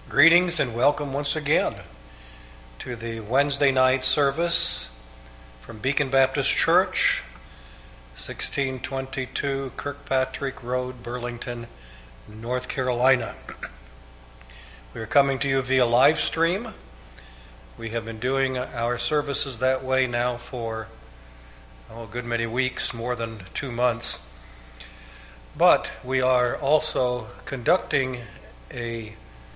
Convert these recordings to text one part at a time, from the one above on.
Greetings and welcome once again to the Wednesday night service from Beacon Baptist Church, 1622 Kirkpatrick Road, Burlington, North Carolina. We are coming to you via live stream. We have been doing our services that way now for a good many weeks, more than 2 months. But we are also conducting a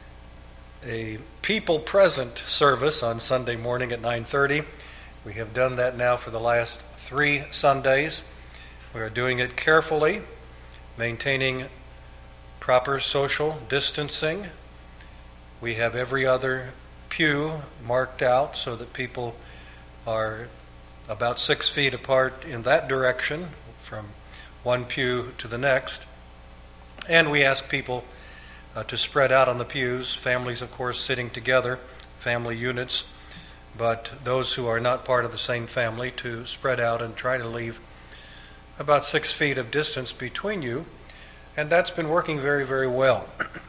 people present service on Sunday morning at 9:30. We have done that now for the last 3 Sundays. We are doing it carefully, maintaining proper social distancing. We have every other pew marked out so that people are about 6 feet apart in that direction from one pew to the next. And we ask people to spread out on the pews, families of course sitting together, family units, but those who are not part of the same family to spread out and try to leave about 6 feet of distance between you, and that's been working very, very well.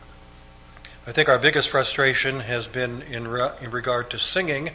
I think our biggest frustration has been in regard to singing.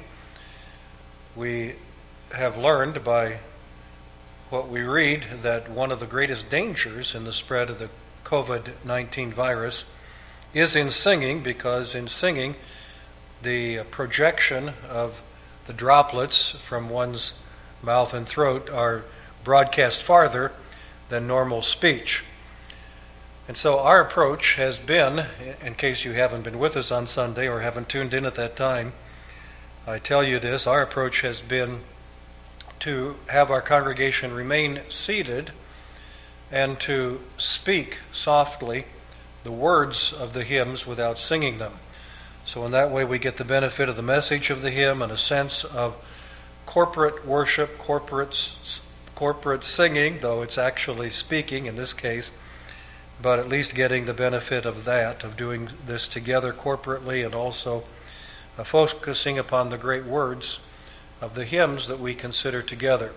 We have learned by what we read that one of the greatest dangers in the spread of the COVID-19 virus is in singing, because in singing, the projection of the droplets from one's mouth and throat are broadcast farther than normal speech. And so our approach has been, in case you haven't been with us on Sunday or haven't tuned in at that time, I tell you this, our approach has been to have our congregation remain seated and to speak softly the words of the hymns without singing them. So in that way we get the benefit of the message of the hymn and a sense of corporate worship, corporate singing, though it's actually speaking in this case, but at least getting the benefit of that, of doing this together corporately, and also focusing upon the great words of the hymns that we consider together.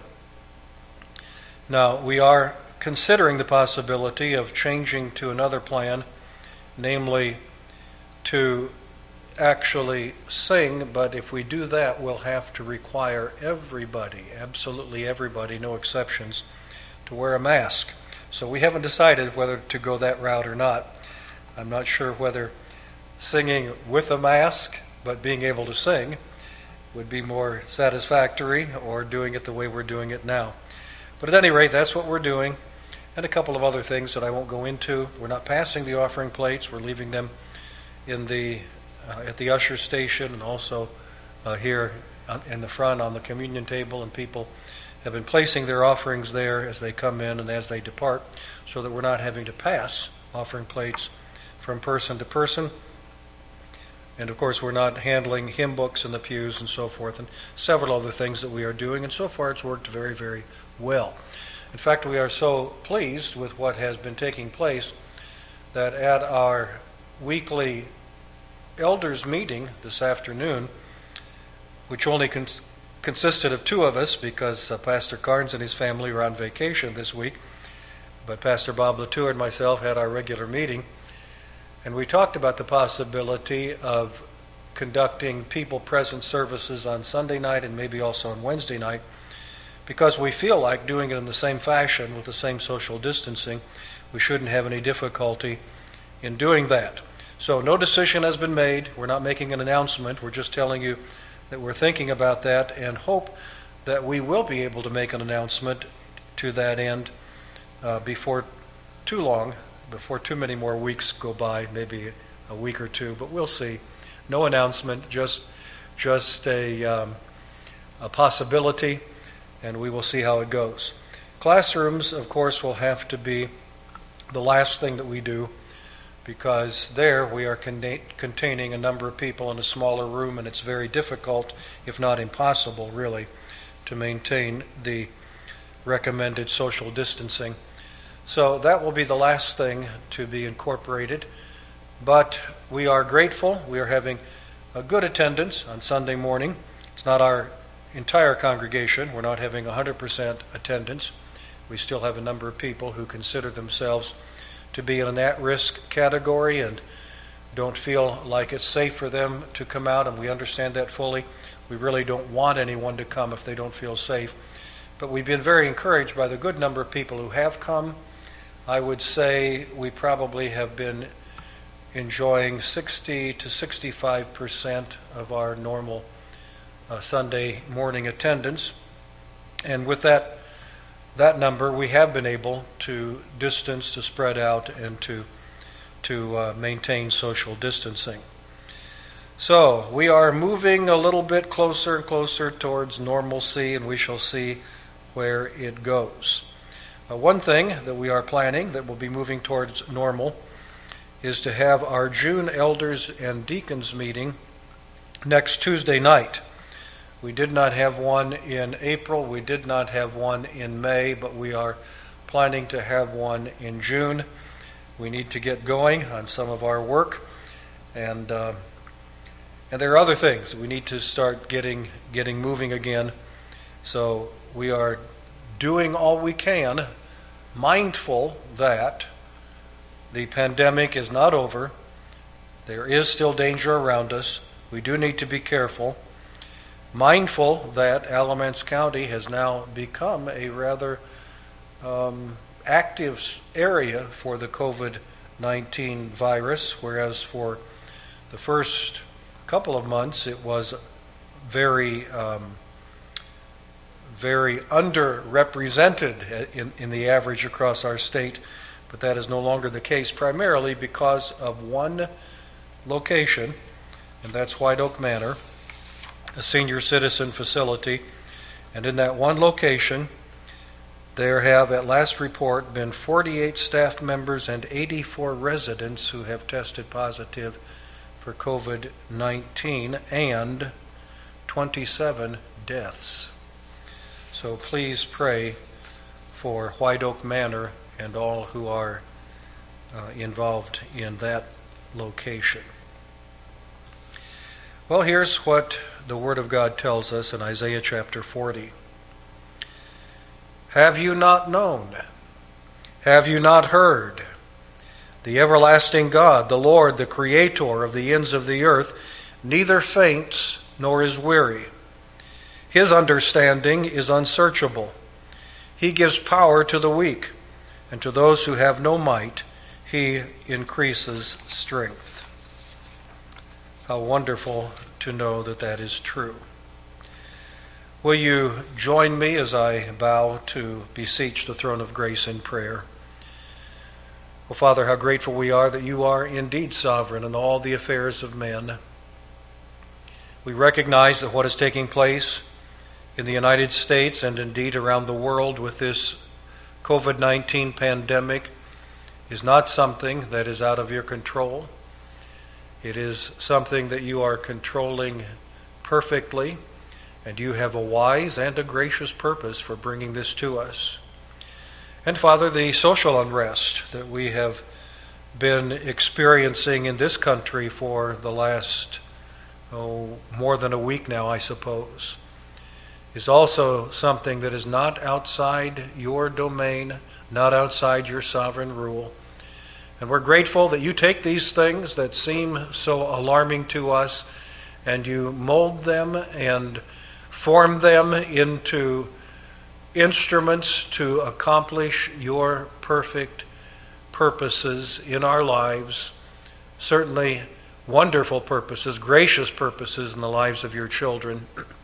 Now, we are considering the possibility of changing to another plan, namely to actually sing, but if we do that, we'll have to require everybody, absolutely everybody, no exceptions, to wear a mask. So we haven't decided whether to go that route or not. I'm not sure whether singing with a mask, but being able to sing, would be more satisfactory, or doing it the way we're doing it now. But at any rate, that's what we're doing. And a couple of other things that I won't go into. We're not passing the offering plates. We're leaving them in the at the usher station, and also here in the front on the communion table. And people have been placing their offerings there as they come in and as they depart, so that we're not having to pass offering plates from person to person. And of course, we're not handling hymn books in the pews and so forth, and several other things that we are doing. And so far, it's worked very, very well. In fact, we are so pleased with what has been taking place that at our weekly elders meeting this afternoon, which only consisted of 2 of us because Pastor Carnes and his family were on vacation this week, but Pastor Bob Latour and myself had our regular meeting, and we talked about the possibility of conducting people present services on Sunday night and maybe also on Wednesday night, because we feel like doing it in the same fashion with the same social distancing. We shouldn't have any difficulty in doing that. So no decision has been made. We're not making an announcement. We're just telling you that we're thinking about that, and hope that we will be able to make an announcement to that end before too long, before too many more weeks go by, maybe a week or 2, but we'll see. No announcement, just a possibility, and we will see how it goes. Classrooms, of course, will have to be the last thing that we do, because there we are containing a number of people in a smaller room, and it's very difficult, if not impossible, really, to maintain the recommended social distancing. So that will be the last thing to be incorporated. But we are grateful. We are having a good attendance on Sunday morning. It's not our entire congregation. We're not having 100% attendance. We still have a number of people who consider themselves to be in an at-risk category and don't feel like it's safe for them to come out, and we understand that fully. We really don't want anyone to come if they don't feel safe. But we've been very encouraged by the good number of people who have come. I would say we probably have been enjoying 60 to 65% of our normal Sunday morning attendance. And with that number, we have been able to distance, to spread out, and to maintain social distancing. So we are moving a little bit closer and closer towards normalcy, and we shall see where it goes. One thing that we are planning that will be moving towards normal is to have our June elders and deacons meeting next Tuesday night. We did not have one in April, we did not have one in May, but we are planning to have one in June. We need to get going on some of our work, and there are other things. We need to start getting moving again. So we are doing all we can, mindful that the pandemic is not over. There is still danger around us. We do need to be careful. Mindful that Alamance County has now become a rather active area for the COVID-19 virus, whereas for the first couple of months it was very underrepresented in the average across our state, but that is no longer the case, primarily because of one location, and that's White Oak Manor, a senior citizen facility. And in that one location, there have, at last report, been 48 staff members and 84 residents who have tested positive for COVID-19, and 27 deaths. So please pray for White Oak Manor and all who are involved in that location. Well, here's what the Word of God tells us in Isaiah chapter 40. Have you not known? Have you not heard? The everlasting God, the Lord, the Creator of the ends of the earth, neither faints nor is weary. His understanding is unsearchable. He gives power to the weak, and to those who have no might, He increases strength. How wonderful to know that that is true. Will you join me as I bow to beseech the throne of grace in prayer? Oh, Father, how grateful we are that you are indeed sovereign in all the affairs of men. We recognize that what is taking place in the United States and indeed around the world with this COVID-19 pandemic is not something that is out of your control. It is something that you are controlling perfectly, and you have a wise and a gracious purpose for bringing this to us. And Father, the social unrest that we have been experiencing in this country for the last, more than a week now, I suppose, is also something that is not outside your domain, not outside your sovereign rule. And we're grateful that you take these things that seem so alarming to us and you mold them and form them into instruments to accomplish your perfect purposes in our lives, certainly wonderful purposes, gracious purposes in the lives of your children,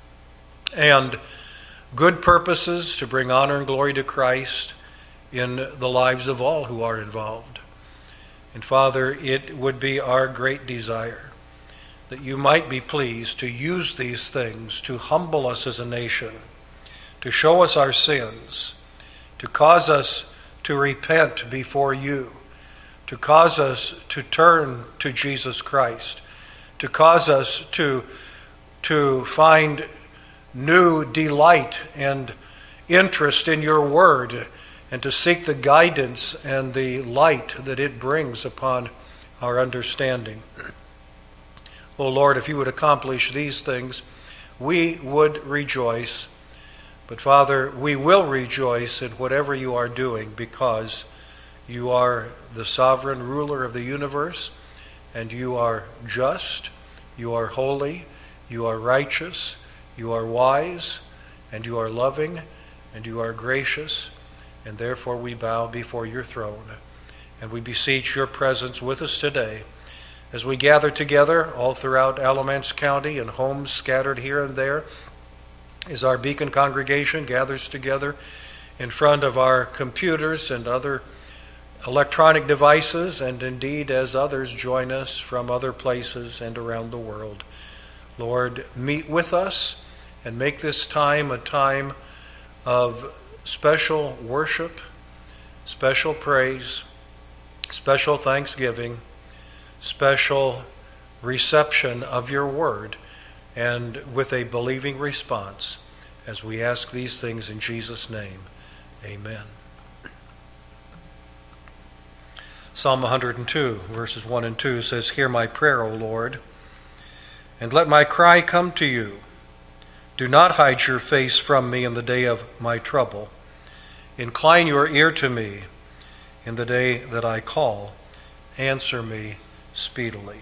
and good purposes to bring honor and glory to Christ in the lives of all who are involved. And Father, it would be our great desire that you might be pleased to use these things to humble us as a nation, to show us our sins, to cause us to repent before you, to cause us to turn to Jesus Christ, to cause us to find new delight and interest in your word, and to seek the guidance and the light that it brings upon our understanding. Oh Lord, if you would accomplish these things, we would rejoice. But Father, we will rejoice in whatever you are doing, because you are the sovereign ruler of the universe, and you are just, you are holy, you are righteous, you are wise, and you are loving, and you are gracious, and therefore we bow before your throne. And we beseech your presence with us today as we gather together all throughout Alamance County and homes scattered here and there, as our Beacon congregation gathers together in front of our computers and other electronic devices, and indeed as others join us from other places and around the world. Lord, meet with us and make this time a time of special worship, special praise, special thanksgiving, special reception of your word, and with a believing response, as we ask these things in Jesus' name. Amen. Psalm 102, verses 1 and 2 says, "Hear my prayer, O Lord, and let my cry come to you. Do not hide your face from me in the day of my trouble. Incline your ear to me in the day that I call. Answer me speedily."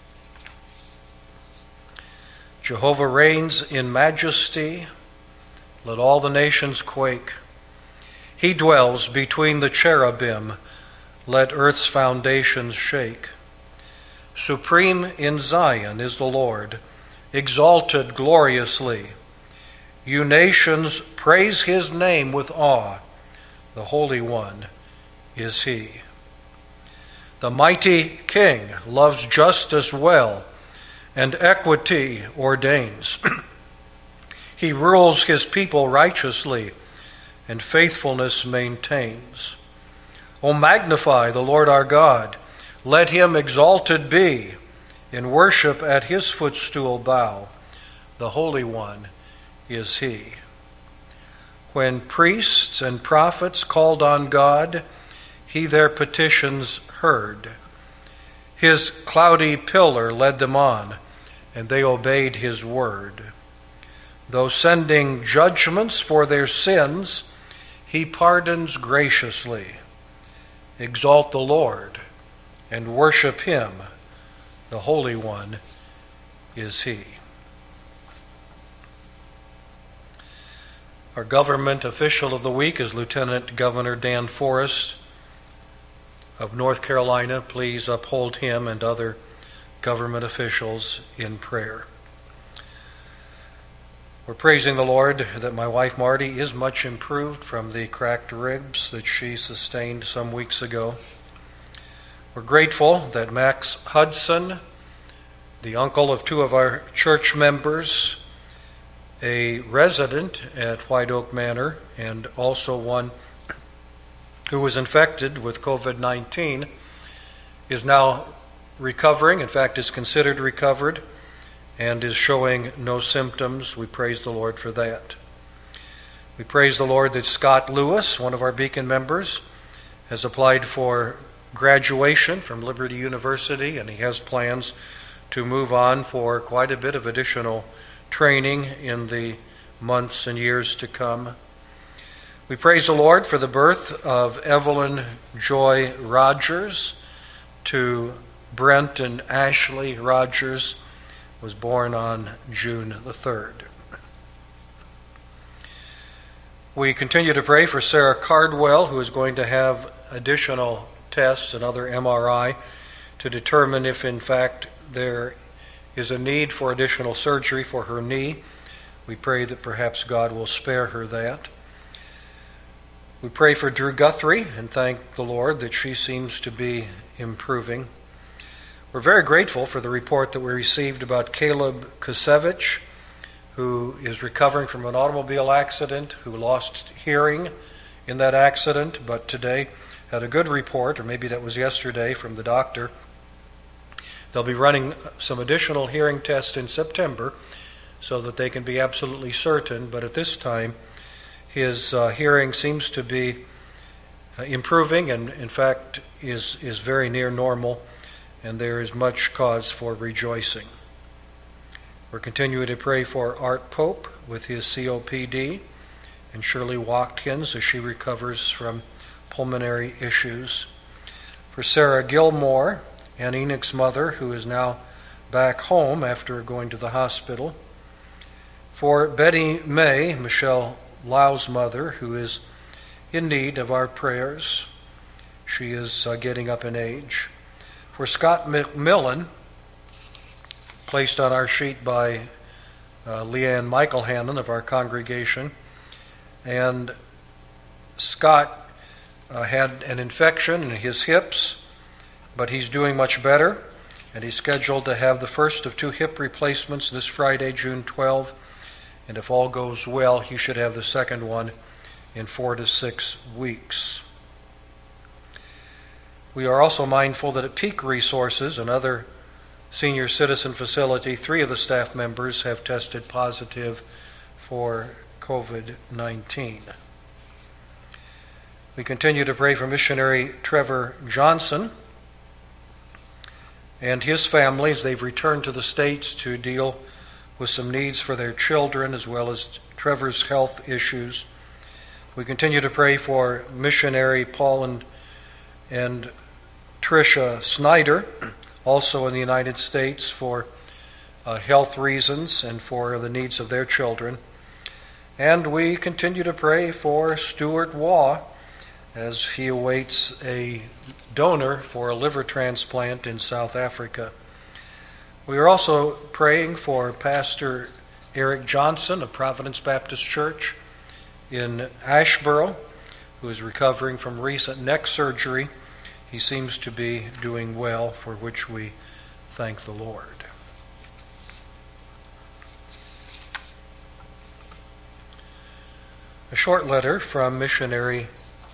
Jehovah reigns in majesty. Let all the nations quake. He dwells between the cherubim. Let earth's foundations shake. Supreme in Zion is the Lord, exalted gloriously. You nations, praise his name with awe. The Holy One is he. The mighty King loves justice well, and equity ordains. He rules his people righteously, and faithfulness maintains. O magnify the Lord our God. Let him exalted be. In worship at his footstool bow. The Holy One is he. When priests and prophets called on God, he their petitions heard. His cloudy pillar led them on, and they obeyed his word. Though sending judgments for their sins, he pardons graciously. Exalt the Lord and worship him. The Holy One is he. Our government official of the week is Lieutenant Governor Dan Forest of North Carolina. Please uphold him and other government officials in prayer. We're praising the Lord that my wife Marty is much improved from the cracked ribs that she sustained some weeks ago. We're grateful that Max Hudson, the uncle of two of our church members, a resident at White Oak Manor, and also one who was infected with COVID-19, is now recovering, in fact is considered recovered, and is showing no symptoms. We praise the Lord for that. We praise the Lord that Scott Lewis, one of our Beacon members, has applied for graduation from Liberty University, and he has plans to move on for quite a bit of additional training in the months and years to come. We praise the Lord for the birth of Evelyn Joy Rogers to Brent and Ashley Rogers, was born on June the 3rd. We continue to pray for Sarah Cardwell, who is going to have additional tests, another MRI, to determine if in fact there is a need for additional surgery for her knee. We pray that perhaps God will spare her that. We pray for Drew Guthrie and thank the Lord that she seems to be improving. We're very grateful for the report that we received about Caleb Kusevich, who is recovering from an automobile accident, who lost hearing in that accident, but today had a good report, or maybe that was yesterday, from the doctor. They'll be running some additional hearing tests in September so that they can be absolutely certain, but at this time his hearing seems to be improving, and in fact is very near normal, and there is much cause for rejoicing. We're continuing to pray for Art Pope with his COPD, and Shirley Watkins as she recovers from pulmonary issues. For Sarah Gilmore Ann Enoch's mother, who is now back home after going to the hospital. For Betty May, Michelle Lau's mother, who is in need of our prayers. She is getting up in age. For Scott McMillan, placed on our sheet by Leanne Michael Hannon of our congregation. And Scott had an infection in his hips, but he's doing much better, and he's scheduled to have the first of 2 hip replacements this Friday, June 12, and if all goes well, he should have the second one in 4 to 6 weeks. We are also mindful that at Peak Resources, another senior citizen facility, 3 of the staff members have tested positive for COVID-19. We continue to pray for missionary Trevor Johnson and his family as they've returned to the States to deal with some needs for their children as well as Trevor's health issues. We continue to pray for missionary Paul and Tricia Snyder, also in the United States, for health reasons and for the needs of their children. And we continue to pray for Stuart Waugh as he awaits a donor for a liver transplant in South Africa. We are also praying for Pastor Eric Johnson of Providence Baptist Church in Asheboro, who is recovering from recent neck surgery. He seems to be doing well, for which we thank the Lord. A short letter from missionary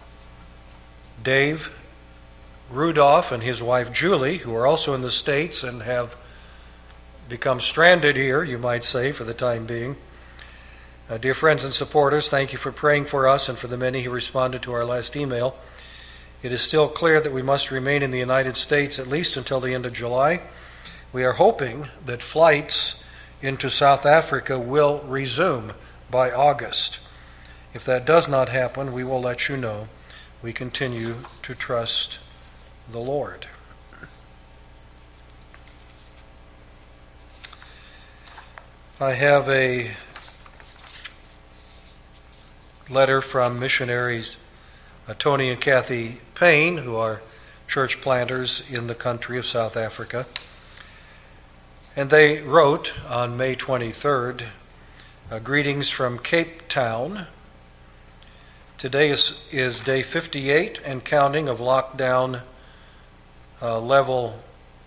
Dave Rudolph and his wife Julie, who are also in the States and have become stranded here, you might say, for the time being. Dear friends and supporters, thank you for praying for us and for the many who responded to our last email. It is still clear that we must remain in the United States at least until the end of July. We are hoping that flights into South Africa will resume by August. If that does not happen, we will let you know. We continue to trust the Lord. I have a letter from missionaries Tony and Kathy Payne, who are church planters in the country of South Africa. And they wrote on May 23rd, greetings from Cape Town. Today is day 58 and counting of lockdown level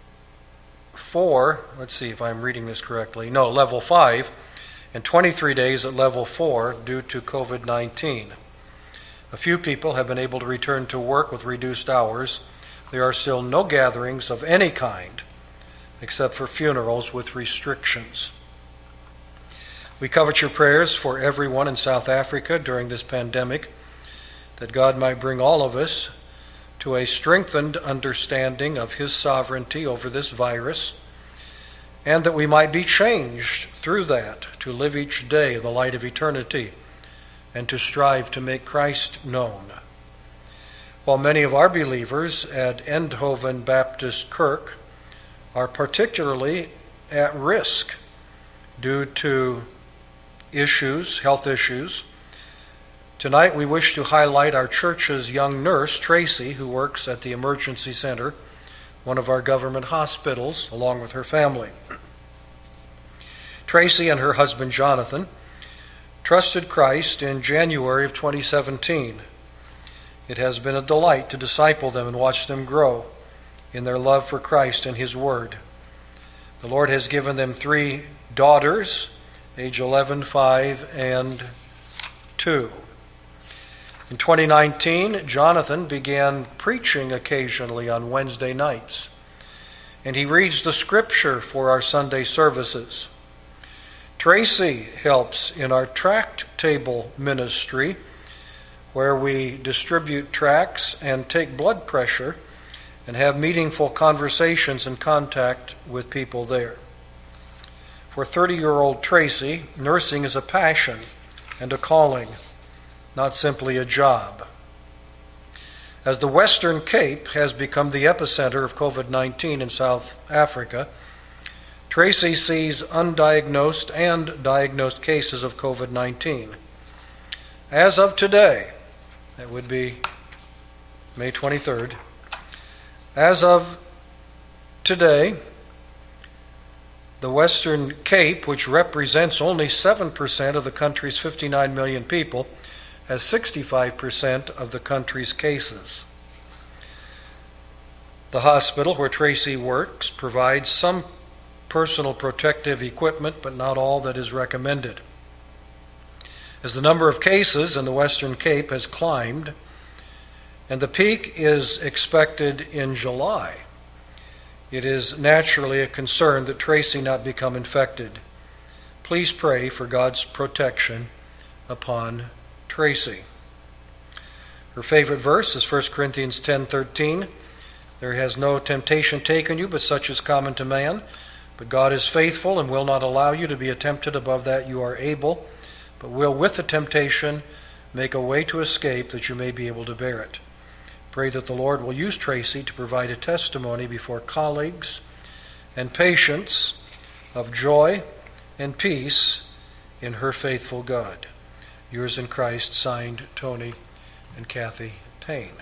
4. Let's see if I'm reading this correctly. No, level 5, and 23 days at level 4 due to COVID-19. A few people have been able to return to work with reduced hours. There are still no gatherings of any kind except for funerals with restrictions. We covet your prayers for everyone in South Africa during this pandemic, that God might bring all of us to a strengthened understanding of His sovereignty over this virus, and that we might be changed through that to live each day in the light of eternity and to strive to make Christ known. While many of our believers at Eindhoven Baptist Kirk are particularly at risk due to health issues, tonight we wish to highlight our church's young nurse, Tracy, who works at the emergency center, one of our government hospitals, along with her family. Tracy and her husband, Jonathan, trusted Christ in January of 2017. It has been a delight to disciple them and watch them grow in their love for Christ and His Word. The Lord has given them 3 daughters, age 11, 5, and 2. In 2019, Jonathan began preaching occasionally on Wednesday nights, and he reads the Scripture for our Sunday services. Tracy helps in our tract table ministry, where we distribute tracts and take blood pressure and have meaningful conversations and contact with people there. For 30-year-old Tracy, nursing is a passion and a calling, not simply a job. As the Western Cape has become the epicenter of COVID-19 in South Africa, Tracy sees undiagnosed and diagnosed cases of COVID-19. As of today, that would be May 23rd, as of today, the Western Cape, which represents only 7% of the country's 59 million people, has 65% of the country's cases. The hospital where Tracy works provides some personal protective equipment, but not all that is recommended. As the number of cases in the Western Cape has climbed, and the peak is expected in July, it is naturally a concern that Tracy not become infected. Please pray for God's protection upon Tracy. Her favorite verse is 1 Corinthians 10:13. There has no temptation taken you, but such is common to man. But God is faithful and will not allow you to be tempted above that you are able, but will with the temptation make a way to escape that you may be able to bear it. Pray that the Lord will use Tracy to provide a testimony before colleagues and patients of joy and peace in her faithful God. Yours in Christ, signed Tony and Kathy Payne.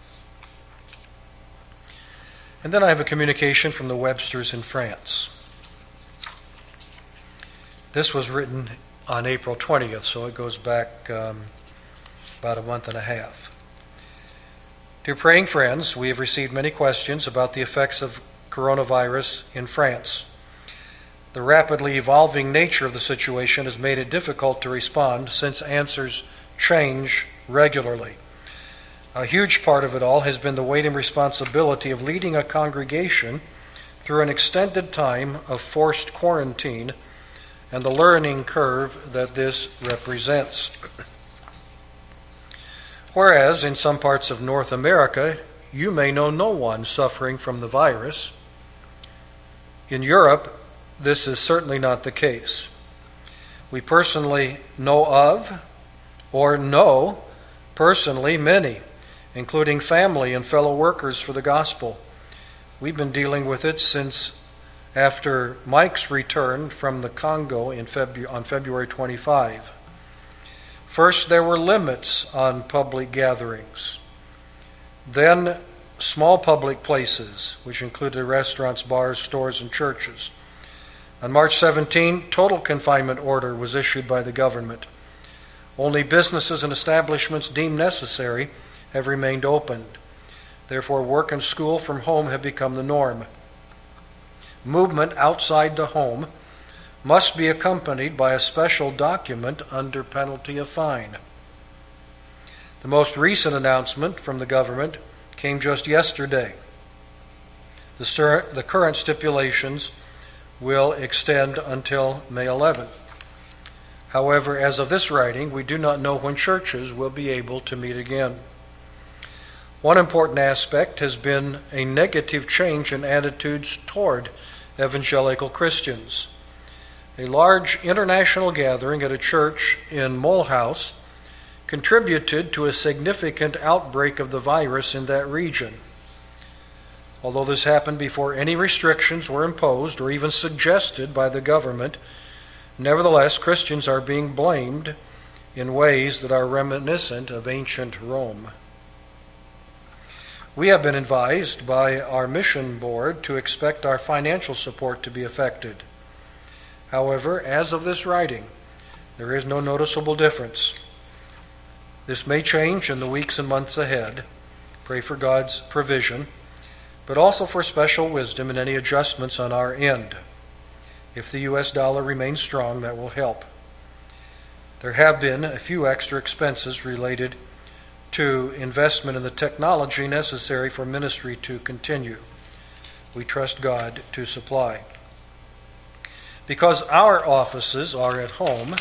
And then I have a communication from the Websters in France. This was written on April 20th, so it goes back about a month and a half. Dear praying friends, we have received many questions about the effects of coronavirus in France. The rapidly evolving nature of the situation has made it difficult to respond since answers change regularly. A huge part of it all has been the weight and responsibility of leading a congregation through an extended time of forced quarantine and the learning curve that this represents. Whereas in some parts of North America, you may know no one suffering from the virus, in Europe, this is certainly not the case. We personally know of, or know personally, many, including family and fellow workers for the gospel. We've been dealing with it since after Mike's return from the Congo on February 25. First, there were limits on public gatherings. Then, small public places, which included restaurants, bars, stores, and churches. On March 17, total confinement order was issued by the government. Only businesses and establishments deemed necessary have remained open. Therefore, work and school from home have become the norm. Movement outside the home must be accompanied by a special document under penalty of fine. The most recent announcement from the government came just yesterday. The current stipulations will extend until May 11th. However, as of this writing, we do not know when churches will be able to meet again. One important aspect has been a negative change in attitudes toward evangelical Christians. A large international gathering at a church in Mulhouse contributed to a significant outbreak of the virus in that region. Although this happened before any restrictions were imposed or even suggested by the government, nevertheless, Christians are being blamed in ways that are reminiscent of ancient Rome. We have been advised by our mission board to expect our financial support to be affected. However, as of this writing, there is no noticeable difference. This may change in the weeks and months ahead. Pray for God's provision, but also for special wisdom in any adjustments on our end. If the U.S. dollar remains strong, that will help. There have been a few extra expenses related to investment in the technology necessary for ministry to continue. We trust God to supply. Because our offices are at home,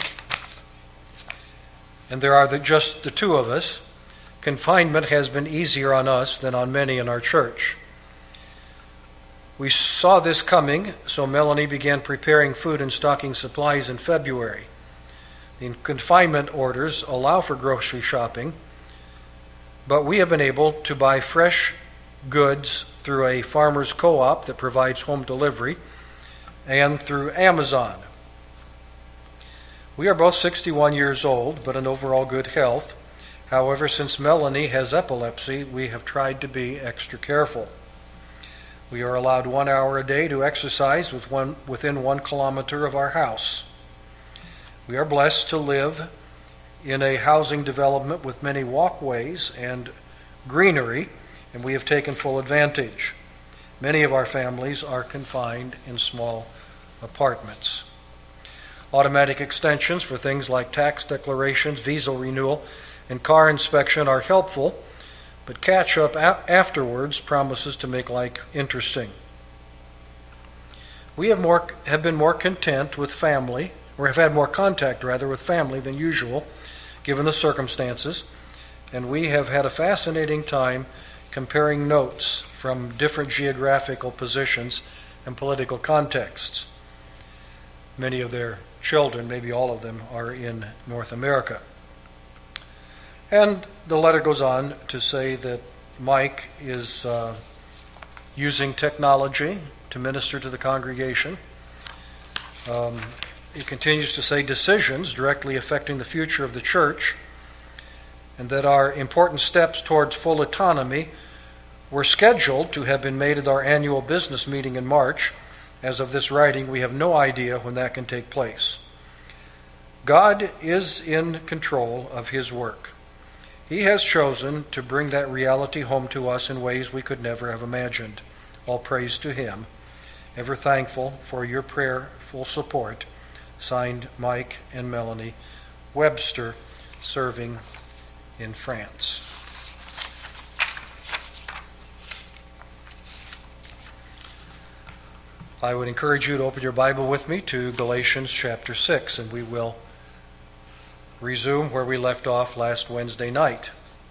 and there are just the two of us, confinement has been easier on us than on many in our church. We saw this coming, so Melanie began preparing food and stocking supplies in February. The confinement orders allow for grocery shopping, but we have been able to buy fresh goods through a farmer's co-op that provides home delivery and through Amazon. We are both 61 years old, but in overall good health. However, since Melanie has epilepsy, we have tried to be extra careful. We are allowed 1 hour a day to exercise within 1 kilometer of our house. We are blessed to live in a housing development with many walkways and greenery, and we have taken full advantage. Many of our families are confined in small apartments. Automatic extensions for things like tax declarations, visa renewal, and car inspection are helpful, but catch-up afterwards promises to make life interesting. We have been more content with family, or have had more contact, rather, with family than usual, given the circumstances, and we have had a fascinating time comparing notes from different geographical positions and political contexts. Many of their children, maybe all of them, are in North America. And the letter goes on to say that Mike is using technology to minister to the congregation. It continues to say decisions directly affecting the future of the church, and that our important steps towards full autonomy were scheduled to have been made at our annual business meeting in March. As of this writing, we have no idea when that can take place. God is in control of His work. He has chosen to bring that reality home to us in ways we could never have imagined. All praise to Him. Ever thankful for your prayerful support. Signed, Mike and Melanie Webster, serving in France. I would encourage you to open your Bible with me to Galatians chapter 6, and we will resume where we left off last Wednesday night.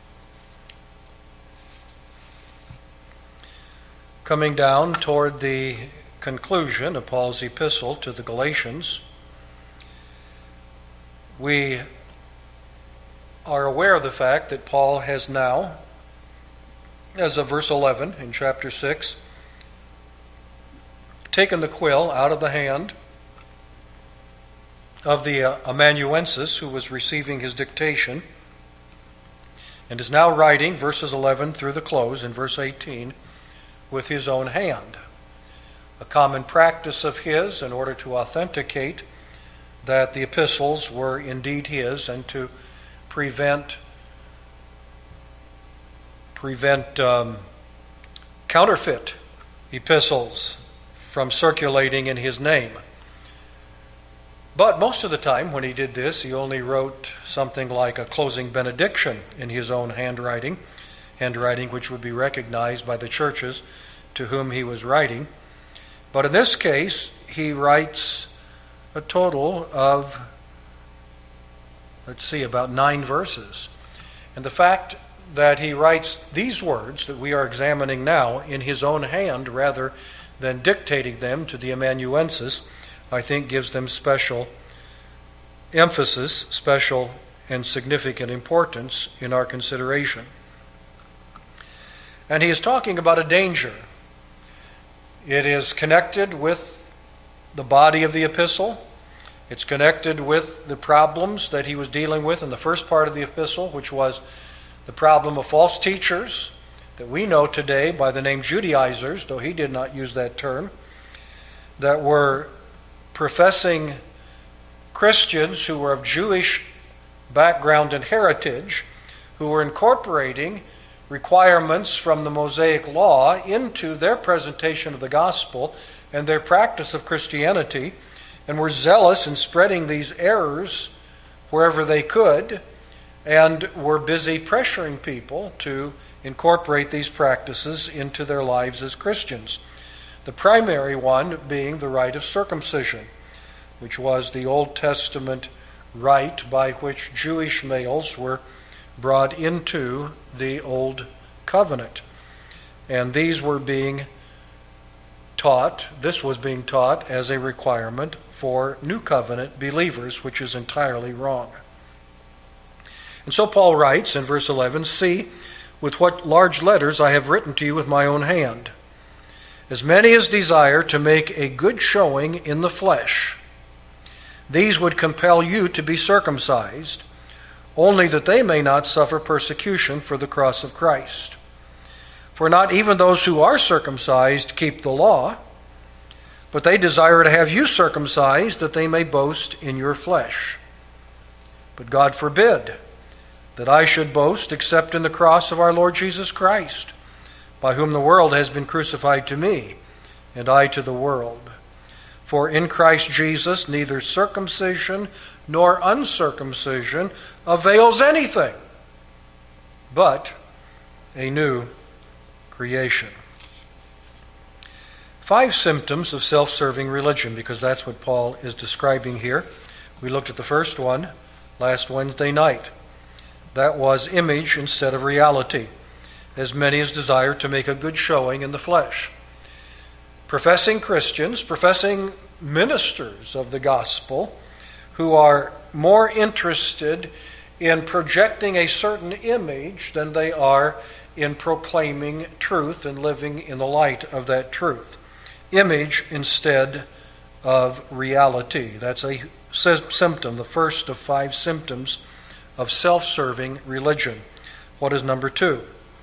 Coming down toward the conclusion of Paul's epistle to the Galatians, we are aware of the fact that Paul has now, as of verse 11 in chapter 6, taken the quill out of the hand of the amanuensis who was receiving his dictation, and is now writing verses 11 through the close in verse 18 with his own hand. A common practice of his in order to authenticate that the epistles were indeed his, and to prevent counterfeit epistles from circulating in his name. But most of the time when he did this, he only wrote something like a closing benediction in his own handwriting which would be recognized by the churches to whom he was writing. But in this case, he writes a total of, about 9 verses. And the fact that he writes these words that we are examining now in his own hand rather than dictating them to the amanuensis, I think gives them special emphasis, special and significant importance in our consideration. And he is talking about a danger. It is connected with the body of the epistle. It's connected with the problems that he was dealing with in the first part of the epistle, which was the problem of false teachers that we know today by the name Judaizers, though he did not use that term, that were professing Christians who were of Jewish background and heritage, who were incorporating requirements from the Mosaic Law into their presentation of the gospel and their practice of Christianity, and were zealous in spreading these errors wherever they could, and were busy pressuring people to incorporate these practices into their lives as Christians. The primary one being the rite of circumcision, which was the Old Testament rite by which Jewish males were brought into the Old Covenant. And these were being taught, this was being taught as a requirement for New Covenant believers, which is entirely wrong. And so Paul writes in verse 11, "See, with what large letters I have written to you with my own hand. As many as desire to make a good showing in the flesh, these would compel you to be circumcised, only that they may not suffer persecution for the cross of Christ. For not even those who are circumcised keep the law, but they desire to have you circumcised, that they may boast in your flesh. But God forbid that I should boast except in the cross of our Lord Jesus Christ, by whom the world has been crucified to me, and I to the world. For in Christ Jesus neither circumcision nor uncircumcision avails anything, but a new creation. 5 symptoms of self-serving religion, because that's what Paul is describing here. We looked at the first one last Wednesday night. That was image instead of reality. As many as desire to make a good showing in the flesh. Professing Christians, professing ministers of the gospel, who are more interested in projecting a certain image than they are in proclaiming truth and living in the light of that truth. Image instead of reality. That's a symptom, the first of 5 symptoms of self-serving religion. What is number 2?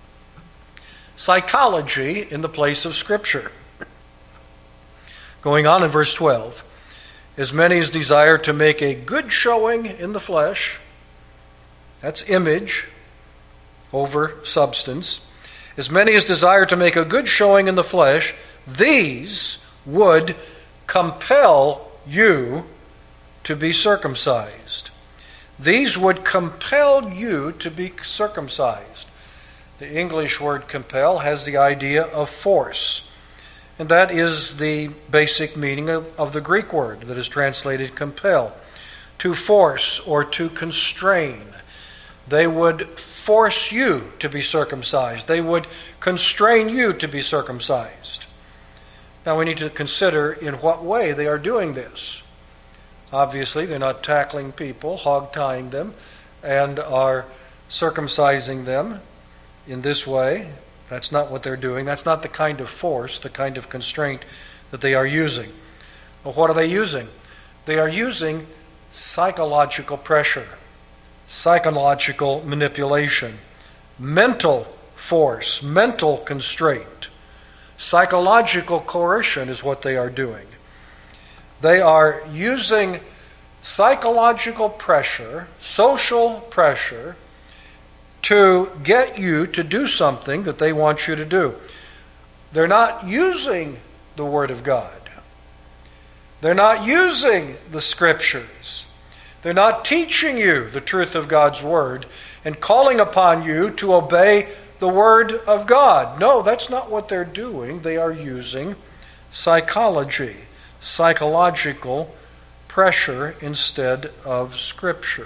Psychology in the place of Scripture. Going on in verse 12. As many as desire to make a good showing in the flesh, that's image over substance. As many as desire to make a good showing in the flesh, these would compel you to be circumcised. These would compel you to be circumcised. The English word compel has the idea of force. And that is the basic meaning of the Greek word that is translated compel. To force or to constrain. They would force you to be circumcised. They would constrain you to be circumcised. Now we need to consider in what way they are doing this. Obviously, they're not tackling people, hog-tying them, and are circumcising them in this way. That's not what they're doing. That's not the kind of force, the kind of constraint that they are using. Well, what are they using? They are using psychological pressure, psychological manipulation, mental force, mental constraint. Psychological coercion is what they are doing. They are using psychological pressure, social pressure, to get you to do something that they want you to do. They're not using the Word of God. They're not using the Scriptures. They're not teaching you the truth of God's Word and calling upon you to obey the Word of God. No, that's not what they're doing. They are using psychology, psychological pressure instead of Scripture.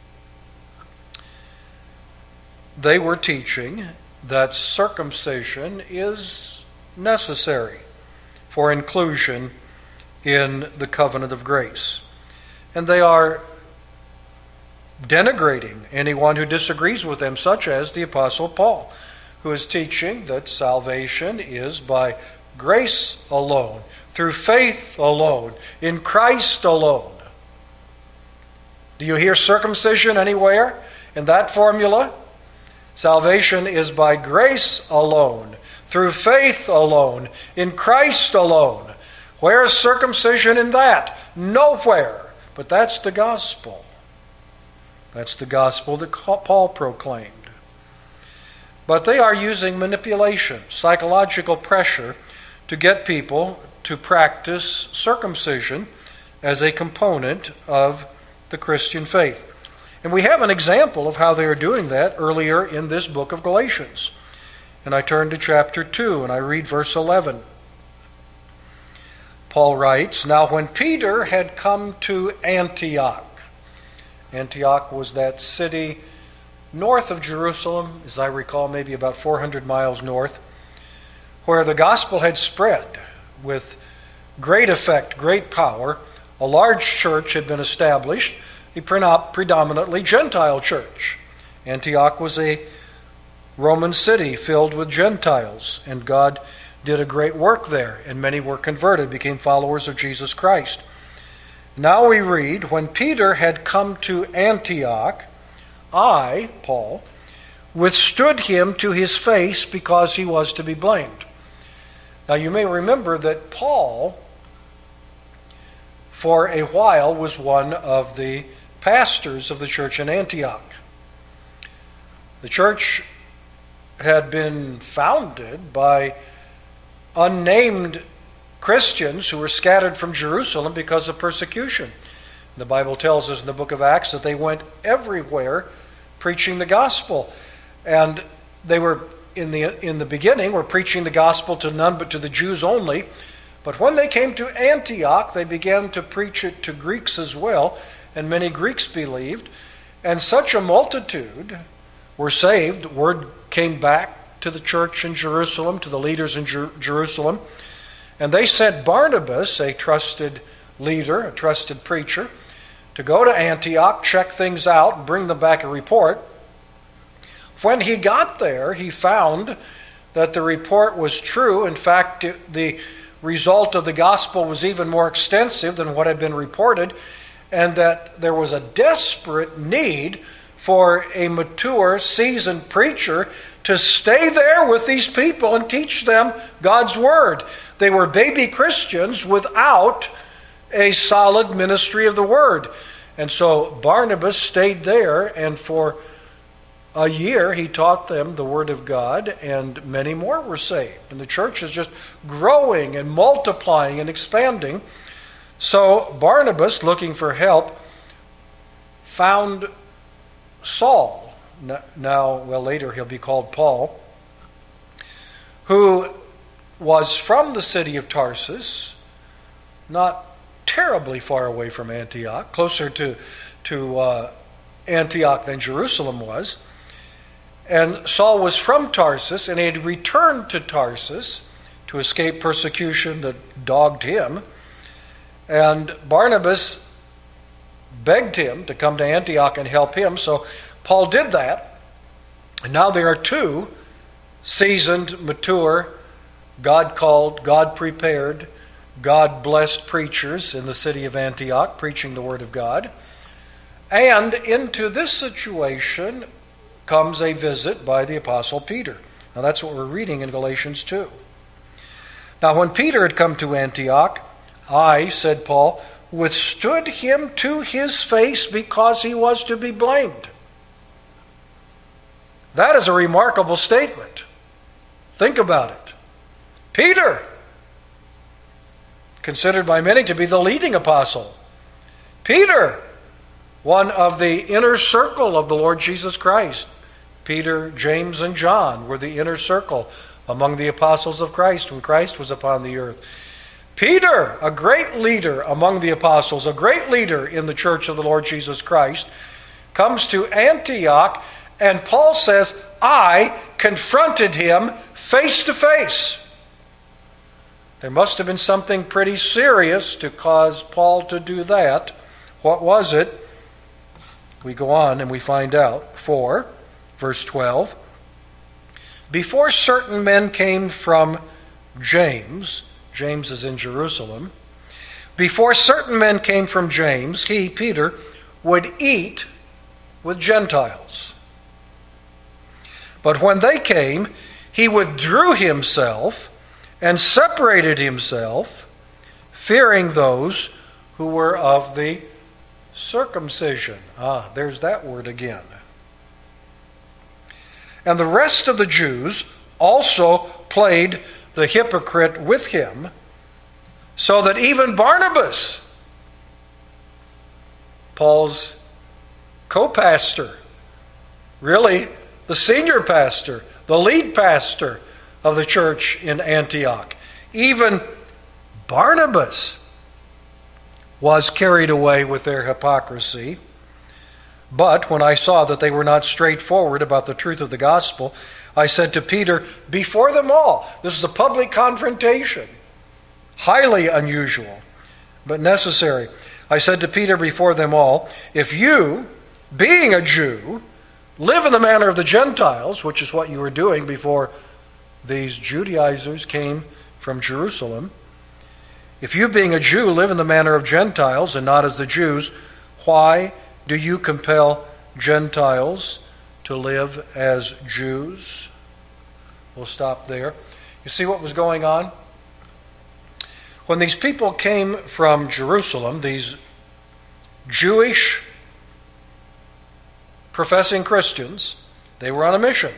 They were teaching that circumcision is necessary for inclusion in the covenant of grace. And they are denigrating anyone who disagrees with them, such as the Apostle Paul, who is teaching that salvation is by grace alone, through faith alone, in Christ alone. Do you hear circumcision anywhere in that formula? Salvation is by grace alone, through faith alone, in Christ alone. Where is circumcision in that? Nowhere. But that's the gospel. That's the gospel that Paul proclaimed. But they are using manipulation, psychological pressure, to get people to practice circumcision as a component of the Christian faith. And we have an example of how they are doing that earlier in this book of Galatians. And I turn to chapter 2 and I read verse 11. Paul writes, "Now when Peter had come to Antioch," Antioch was that city north of Jerusalem, as I recall, maybe about 400 miles north, where the gospel had spread with great effect, great power. A large church had been established, a predominantly Gentile church. Antioch was a Roman city filled with Gentiles, and God did a great work there, and many were converted, became followers of Jesus Christ. Now we read, when Peter had come to Antioch, I, Paul, withstood him to his face because he was to be blamed. Now you may remember that Paul, for a while, was one of the pastors of the church in Antioch. The church had been founded by unnamed Christians who were scattered from Jerusalem because of persecution. The Bible tells us in the book of Acts that they went everywhere preaching the gospel. And they were, in the beginning, were preaching the gospel to none but to the Jews only. But when they came to Antioch, they began to preach it to Greeks as well, and many Greeks believed. And such a multitude were saved. Word came back to the church in Jerusalem, to the leaders in Jerusalem. And they sent Barnabas, a trusted leader, a trusted preacher, to go to Antioch, check things out, and bring them back a report. When he got there, he found that the report was true. In fact, the result of the gospel was even more extensive than what had been reported, and that there was a desperate need for a mature, seasoned preacher to stay there with these people and teach them God's word. They were baby Christians without a solid ministry of the word. And so Barnabas stayed there, and for a year he taught them the word of God, and many more were saved. And the church is just growing and multiplying and expanding. So Barnabas, looking for help, found Saul. Later he'll be called Paul, who was from the city of Tarsus, not terribly far away from Antioch, closer to Antioch than Jerusalem was. And Saul was from Tarsus, and he had returned to Tarsus to escape persecution that dogged him. And Barnabas begged him to come to Antioch and help him, so Paul did that. And now there are two seasoned, mature, God-called, God-prepared, God-blessed preachers in the city of Antioch preaching the word of God. And into this situation comes a visit by the Apostle Peter. Now that's what we're reading in Galatians 2. Now when Peter had come to Antioch, I, said Paul, withstood him to his face because he was to be blamed. That is a remarkable statement. Think about it. Peter, considered by many to be the leading apostle. Peter, one of the inner circle of the Lord Jesus Christ. Peter, James, and John were the inner circle among the apostles of Christ when Christ was upon the earth. Peter, a great leader among the apostles, a great leader in the church of the Lord Jesus Christ, comes to Antioch, and Paul says, I confronted him face to face. There must have been something pretty serious to cause Paul to do that. What was it? We go on and we find out. For, verse 12, before certain men came from James, James is in Jerusalem, before certain men came from James, he, Peter, would eat with Gentiles. But when they came, he withdrew himself and separated himself, fearing those who were of the circumcision. There's that word again. And the rest of the Jews also played the hypocrite with him, so that even Barnabas, Paul's co-pastor, really the senior pastor, the lead pastor of the church in Antioch, even Barnabas was carried away with their hypocrisy. But when I saw that they were not straightforward about the truth of the gospel, I said to Peter, before them all, this is a public confrontation, highly unusual, but necessary. I said to Peter before them all, if you, being a Jew, live in the manner of the Gentiles, which is what you were doing before these Judaizers came from Jerusalem. If you, being a Jew, live in the manner of Gentiles and not as the Jews, why do you compel Gentiles to live as Jews? We'll stop there. You see what was going on? When these people came from Jerusalem, these Jewish professing Christians, they were on a mission.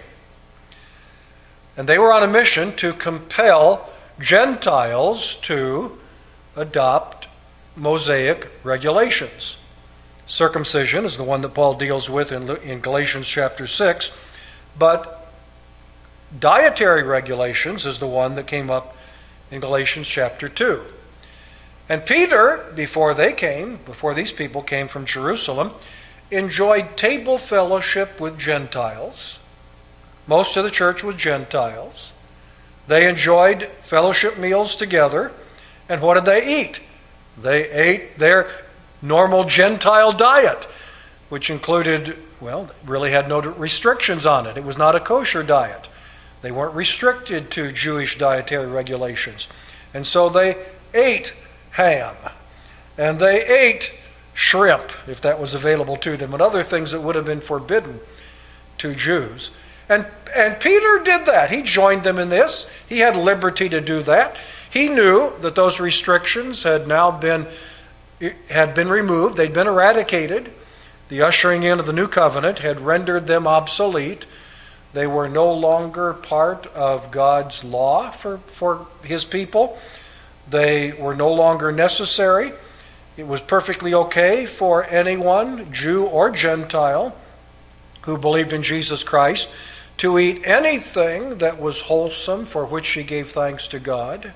And they were on a mission to compel Gentiles to adopt Mosaic regulations. Circumcision is the one that Paul deals with in Galatians chapter 6, but dietary regulations is the one that came up in Galatians chapter 2. And Peter, before these people came from Jerusalem, enjoyed table fellowship with Gentiles. Most of the church was Gentiles. They enjoyed fellowship meals together. And what did they eat? They ate their normal Gentile diet, which included, really had no restrictions on it. It was not a kosher diet. They weren't restricted to Jewish dietary regulations. And so they ate ham. And they ate shrimp, if that was available to them, and other things that would have been forbidden to Jews. And Peter did that. He joined them in this. He had liberty to do that. He knew that those restrictions had been removed. They'd been eradicated. The ushering in of the new covenant had rendered them obsolete. They were no longer part of God's law for his people. They were no longer necessary. It was perfectly okay for anyone, Jew or Gentile, who believed in Jesus Christ, to eat anything that was wholesome for which he gave thanks to God.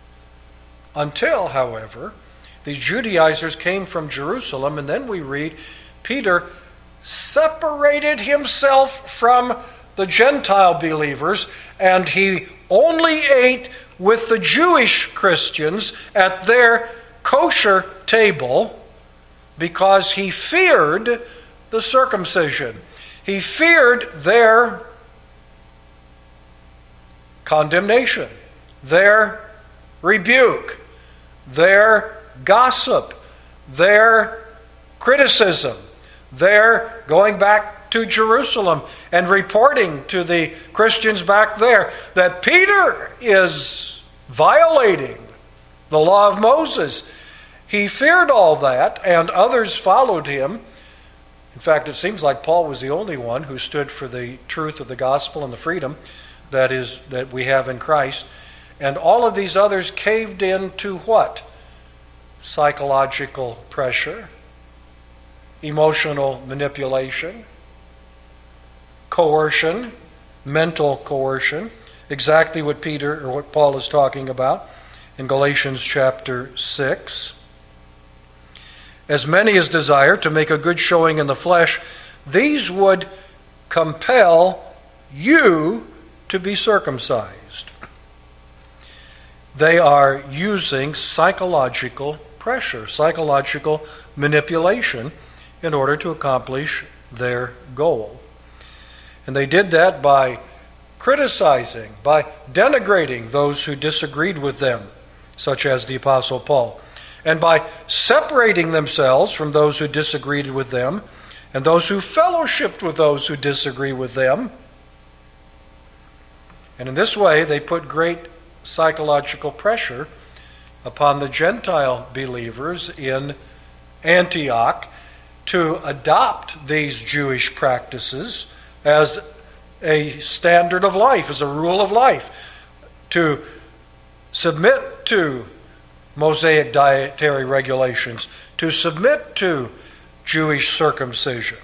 Until, however, these Judaizers came from Jerusalem, and then we read Peter separated himself from the Gentile believers, and he only ate with the Jewish Christians at their kosher table because he feared the circumcision. He feared their condemnation, their rebuke, their gossip, their criticism, their going back to Jerusalem and reporting to the Christians back there that Peter is violating the law of Moses. He feared all that, and others followed him. In fact, it seems like Paul was the only one who stood for the truth of the gospel and the freedom that we have in Christ. And all of these others caved in to what? Psychological pressure, emotional manipulation, coercion, mental coercion, exactly what Paul is talking about in Galatians chapter 6. As many as desire to make a good showing in the flesh, these would compel you to be circumcised. They are using psychological pressure, psychological manipulation in order to accomplish their goal. And they did that by criticizing, by denigrating those who disagreed with them, such as the Apostle Paul, and by separating themselves from those who disagreed with them and those who fellowshipped with those who disagree with them. And in this way, they put great psychological pressure upon the Gentile believers in Antioch to adopt these Jewish practices as a standard of life, as a rule of life, to submit to Mosaic dietary regulations, to submit to Jewish circumcision.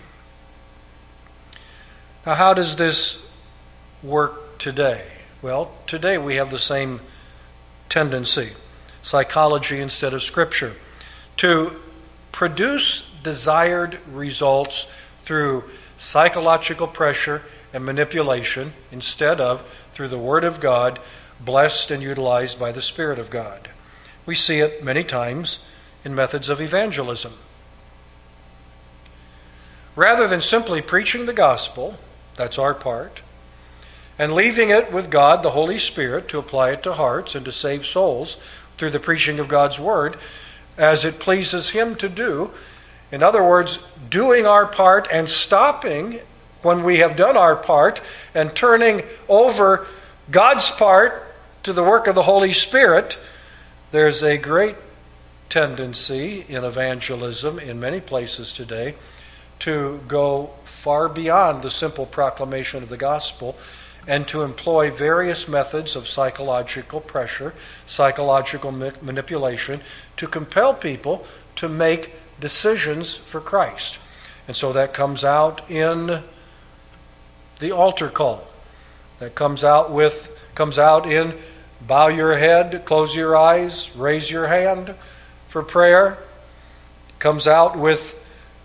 Now, how does this work today? Well, today we have the same tendency, psychology instead of Scripture, to produce desired results through psychological pressure and manipulation instead of through the Word of God, blessed and utilized by the Spirit of God. We see it many times in methods of evangelism. rather than simply preaching the gospel, that's our part, and leaving it with God, the Holy Spirit, to apply it to hearts and to save souls through the preaching of God's Word, as it pleases Him to do. In other words, doing our part and stopping when we have done our part and turning over God's part to the work of the Holy Spirit. There's a great tendency in evangelism in many places today to go far beyond the simple proclamation of the gospel and to employ various methods of psychological pressure, psychological manipulation, to compel people to make decisions for Christ. And so that comes out in the altar call. That comes out in bow your head, close your eyes, raise your hand for prayer. Comes out with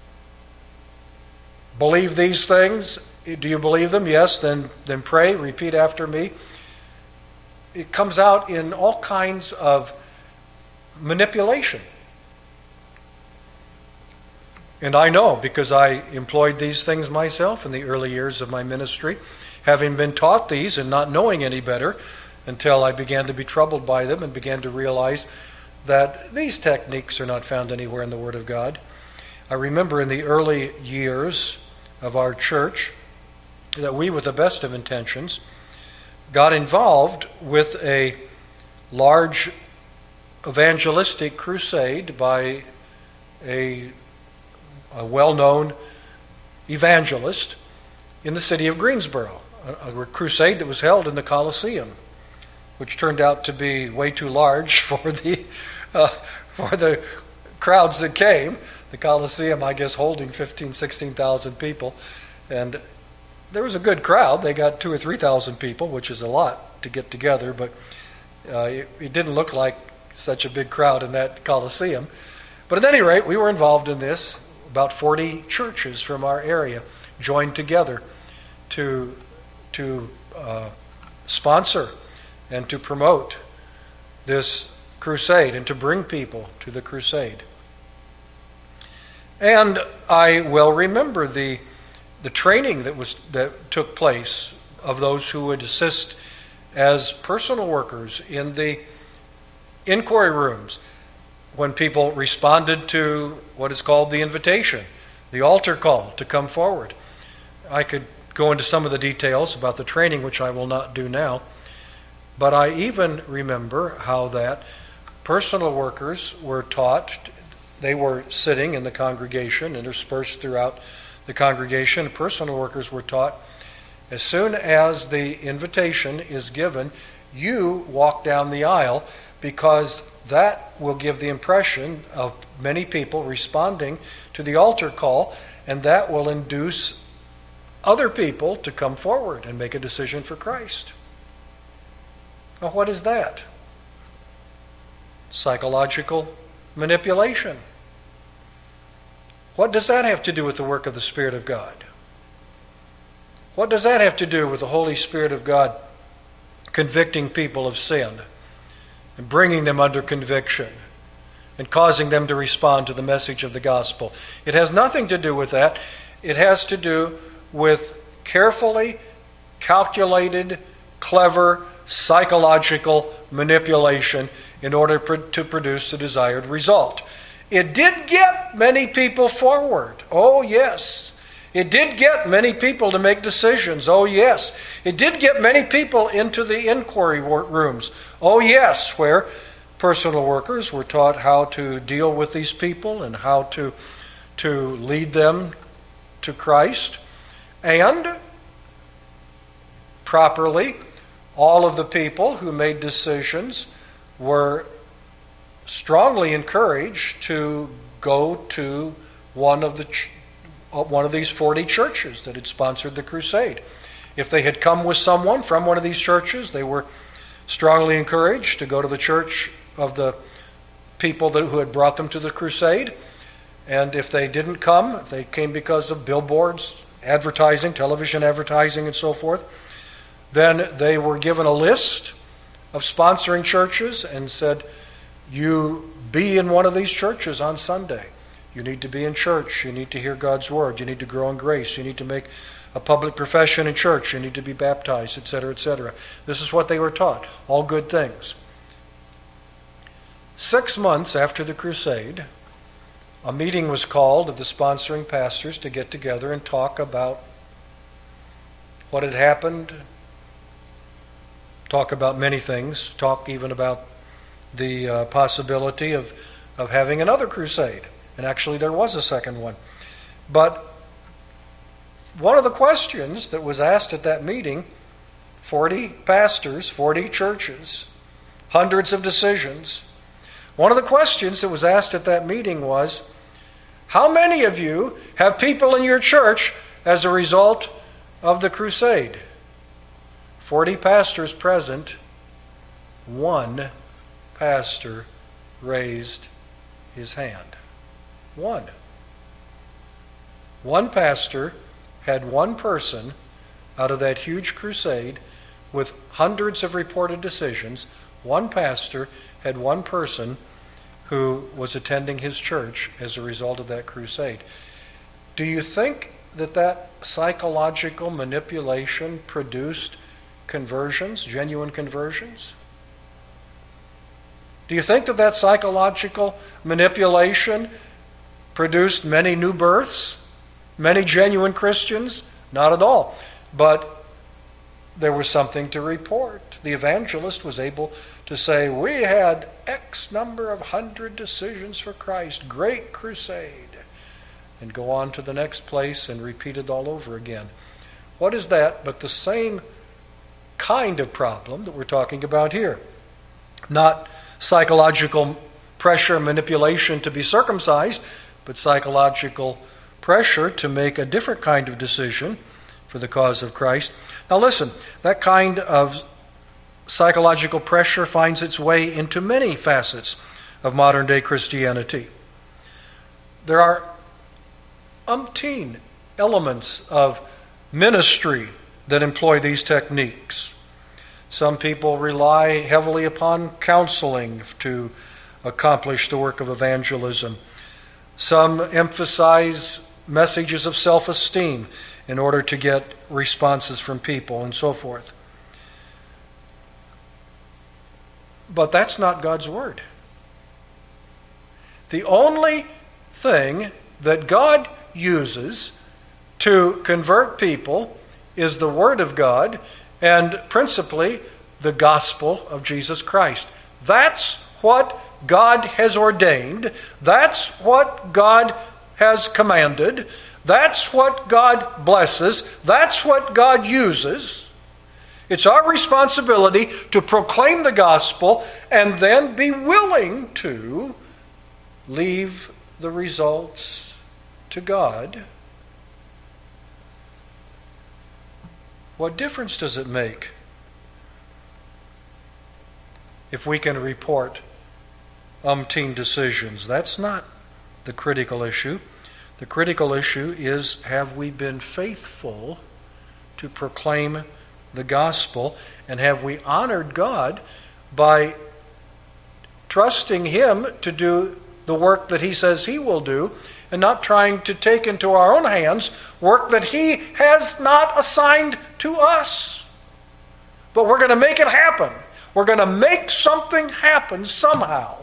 believe these things. Do you believe them? Yes. Then pray. Repeat after me. It comes out in all kinds of manipulation. And I know, because I employed these things myself in the early years of my ministry, having been taught these and not knowing any better until I began to be troubled by them and began to realize that these techniques are not found anywhere in the Word of God. I remember in the early years of our church that we, with the best of intentions, got involved with a large evangelistic crusade by a well-known evangelist in the city of Greensboro, a crusade that was held in the Colosseum, which turned out to be way too large for the crowds that came. The Colosseum, I guess, holding 15,000, 16,000 people, and there was a good crowd. They got 2,000 or 3,000 people, which is a lot to get together, but it didn't look like such a big crowd in that Colosseum. But at any rate, we were involved in this. About 40 churches from our area joined together to sponsor and to promote this crusade and to bring people to the crusade. And I well remember the training that took place of those who would assist as personal workers in the inquiry rooms when people responded to what is called the invitation, the altar call to come forward. I could go into some of the details about the training, which I will not do now, but I even remember how that personal workers were taught. They were sitting in the congregation, interspersed throughout the congregation. Personal workers were taught, as soon as the invitation is given, you walk down the aisle, because that will give the impression of many people responding to the altar call, and that will induce other people to come forward and make a decision for Christ. Now, what is that? Psychological manipulation. What does that have to do with the work of the Spirit of God? What does that have to do with the Holy Spirit of God convicting people of sin and bringing them under conviction and causing them to respond to the message of the gospel? It has nothing to do with that. It has to do with carefully calculated, clever, psychological manipulation in order to produce the desired result. It did get many people forward. Oh, yes. It did get many people to make decisions. Oh, yes. It did get many people into the inquiry rooms. Oh, yes, where personal workers were taught how to deal with these people and how to lead them to Christ. And properly, all of the people who made decisions were strongly encouraged to go to one of these 40 churches that had sponsored the crusade. If they had come with someone from one of these churches, they were strongly encouraged to go to the church of the people who had brought them to the crusade. And if they didn't come, if they came because of billboards, advertising, television advertising, and so forth, then they were given a list of sponsoring churches and said, you be in one of these churches on Sunday. You need to be in church. You need to hear God's word. You need to grow in grace. You need to make a public profession in church. You need to be baptized, etc., etc. This is what they were taught. All good things. 6 months after the crusade, a meeting was called of the sponsoring pastors to get together and talk about what had happened, talk about many things, talk even about the possibility of having another crusade. And actually there was a second one. But one of the questions that was asked at that meeting, 40 pastors, 40 churches, hundreds of decisions. One of the questions that was asked at that meeting was, how many of you have people in your church as a result of the crusade? 40 pastors present, one pastor raised his hand. One. One pastor had one person out of that huge crusade with hundreds of reported decisions. One pastor had one person who was attending his church as a result of that crusade. Do you think that psychological manipulation produced conversions, genuine conversions? Do you think that psychological manipulation produced many new births, many genuine Christians? Not at all. But there was something to report. The evangelist was able to say, we had X number of 100 decisions for Christ, great crusade, and go on to the next place and repeat it all over again. What is that but the same kind of problem that we're talking about here? Not psychological pressure, manipulation to be circumcised, but psychological pressure to make a different kind of decision for the cause of Christ. Now listen, that kind of psychological pressure finds its way into many facets of modern-day Christianity. There are umpteen elements of ministry that employ these techniques. Some people rely heavily upon counseling to accomplish the work of evangelism. Some emphasize messages of self-esteem in order to get responses from people and so forth. But that's not God's word. The only thing that God uses to convert people is the Word of God, and principally the gospel of Jesus Christ. That's what God has ordained. That's what God has commanded. That's what God blesses. That's what God uses. It's our responsibility to proclaim the gospel and then be willing to leave the results to God. What difference does it make if we can report umpteen decisions? That's not the critical issue. The critical issue is, have we been faithful to proclaim the gospel, and have we honored God by trusting Him to do the work that He says He will do, and not trying to take into our own hands work that He has not assigned to us. But we're going to make it happen. We're going to make something happen somehow.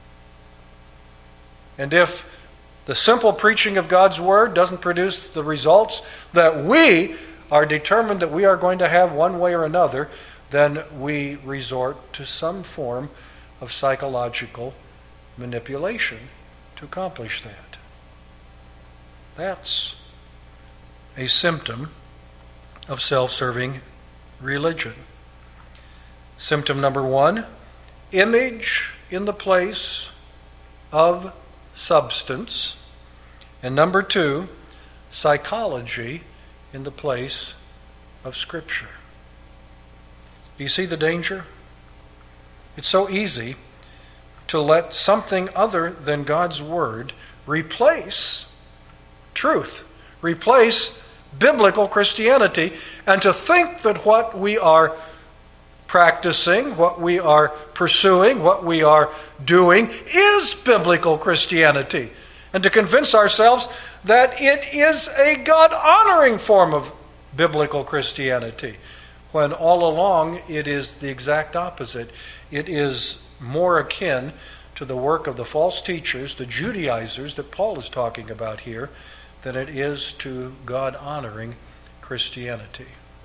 And if the simple preaching of God's Word doesn't produce the results that we are determined that we are going to have one way or another, then we resort to some form of psychological manipulation to accomplish that. That's a symptom of self-serving religion. Symptom number 1, image in the place of substance. And number 2, psychology in the place of Scripture. Do you see the danger? It's so easy to let something other than God's Word replace truth, replace biblical Christianity, and to think that what we are practicing, what we are pursuing, what we are doing is biblical Christianity. and to convince ourselves that it is a God-honoring form of biblical Christianity, when all along it is the exact opposite. It is more akin to the work of the false teachers, the Judaizers that Paul is talking about here, than it is to God-honoring Christianity.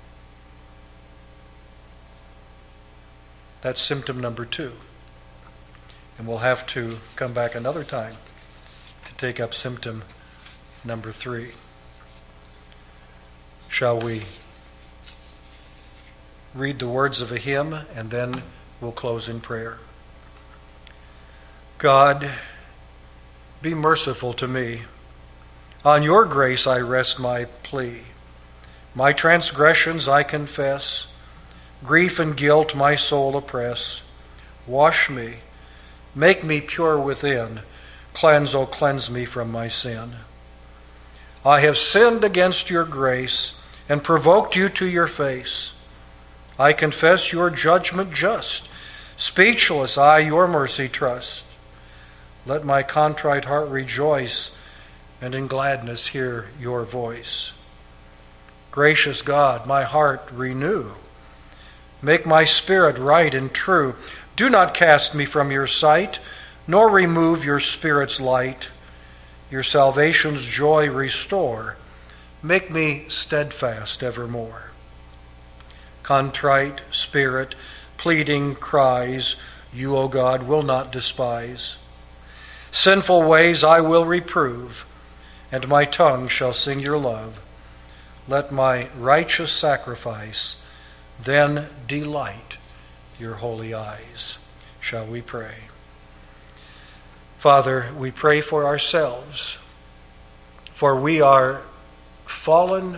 That's symptom number 2. And we'll have to come back another time to take up symptom number 3. Shall we read the words of a hymn, and then we'll close in prayer. God, be merciful to me. On your grace I rest my plea. My transgressions I confess. Grief and guilt my soul oppress. Wash me, make me pure within. Cleanse, oh cleanse me from my sin. I have sinned against your grace and provoked you to your face. I confess your judgment just. Speechless I your mercy trust. Let my contrite heart rejoice, and in gladness hear your voice. Gracious God, my heart renew. Make my spirit right and true. Do not cast me from your sight, nor remove your Spirit's light. Your salvation's joy restore. Make me steadfast evermore. Contrite spirit, pleading cries, you, O God, will not despise. Sinful ways I will reprove, and my tongue shall sing your love. Let my righteous sacrifice then delight your holy eyes. Shall we pray? Father, we pray for ourselves, for we are fallen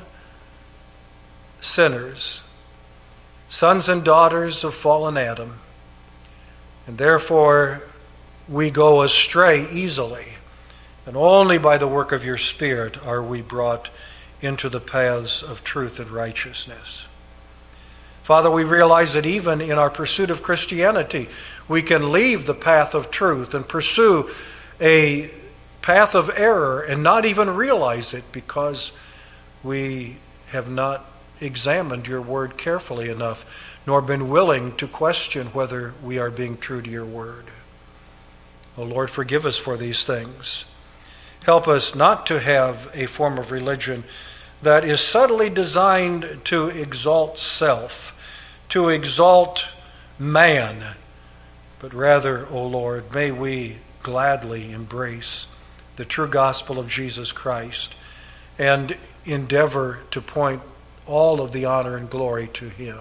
sinners, sons and daughters of fallen Adam, and therefore we go astray easily, and only by the work of your Spirit are we brought into the paths of truth and righteousness. Father, we realize that even in our pursuit of Christianity, we can leave the path of truth and pursue a path of error and not even realize it because we have not examined your word carefully enough, nor been willing to question whether we are being true to your word. Oh Lord, forgive us for these things. Help us not to have a form of religion that is subtly designed to exalt self, to exalt man, but rather, O Lord, may we gladly embrace the true gospel of Jesus Christ and endeavor to point all of the honor and glory to him.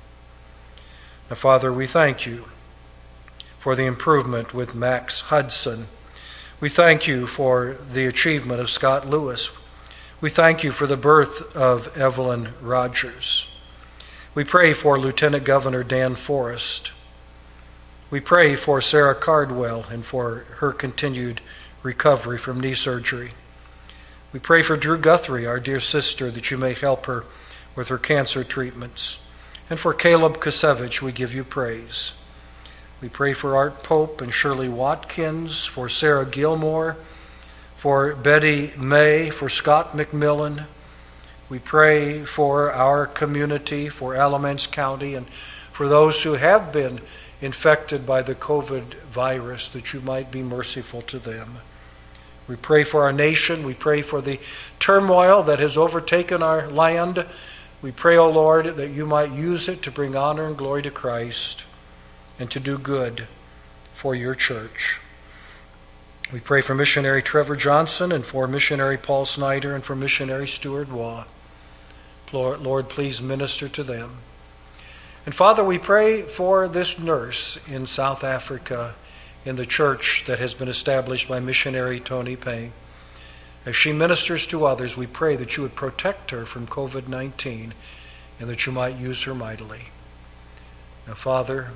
Now, Father, we thank you for the improvement with Max Hudson. We thank you for the achievement of Scott Lewis. We thank you for the birth of Evelyn Rogers. We pray for Lieutenant Governor Dan Forrest. We pray for Sarah Cardwell and for her continued recovery from knee surgery. We pray for Drew Guthrie, our dear sister, that you may help her with her cancer treatments. And for Caleb Kusevich, we give you praise. We pray for Art Pope and Shirley Watkins, for Sarah Gilmore, for Betty May, for Scott McMillan. We pray for our community, for Alamance County, and for those who have been infected by the COVID virus, that you might be merciful to them. We pray for our nation. We pray for the turmoil that has overtaken our land. We pray, O Lord, that you might use it to bring honor and glory to Christ and to do good for your church. We pray for missionary Trevor Johnson and for missionary Paul Snyder and for missionary Stuart Waugh. Lord, please minister to them. And Father, we pray for this nurse in South Africa in the church that has been established by missionary Tony Payne. As she ministers to others, we pray that you would protect her from COVID-19 and that you might use her mightily. Now, Father,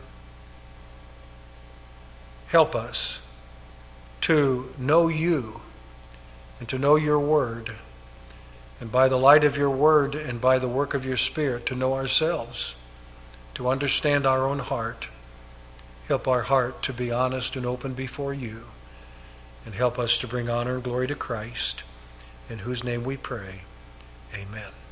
help us to know you and to know your word, and by the light of your word and by the work of your Spirit to know ourselves, to understand our own heart. Help our heart to be honest and open before you, and help us to bring honor and glory to Christ, in whose name we pray. Amen.